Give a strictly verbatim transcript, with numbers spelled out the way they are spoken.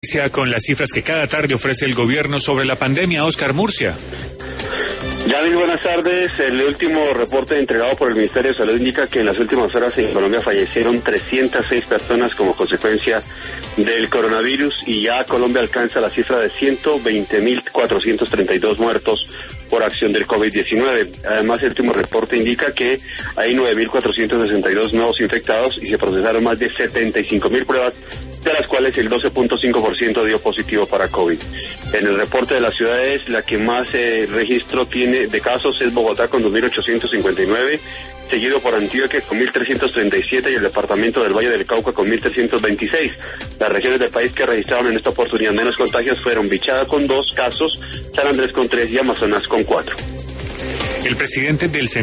Con las cifras que cada tarde ofrece el gobierno sobre la pandemia, Oscar Murcia. David, buenas tardes. El último reporte entregado por el Ministerio de Salud indica que en las últimas horas en Colombia fallecieron trescientas seis personas como consecuencia del coronavirus y ya Colombia alcanza la cifra de ciento veinte mil cuatrocientos treinta y dos muertos por acción del COVID diecinueve. Además, el último reporte indica que hay nueve mil cuatrocientos sesenta y dos nuevos infectados y se procesaron más de setenta y cinco mil pruebas, de las cuales el doce punto cinco por ciento dio positivo para COVID. En el reporte de las ciudades, la que más eh, registro tiene de casos es Bogotá con dos mil ochocientos cincuenta y nueve, seguido por Antioquia con mil trescientos treinta y siete y el departamento del Valle del Cauca con mil trescientos veintiséis. Las regiones del país que registraron en esta oportunidad menos contagios fueron Bichada con dos casos, San Andrés con tres y Amazonas con cuatro. El presidente del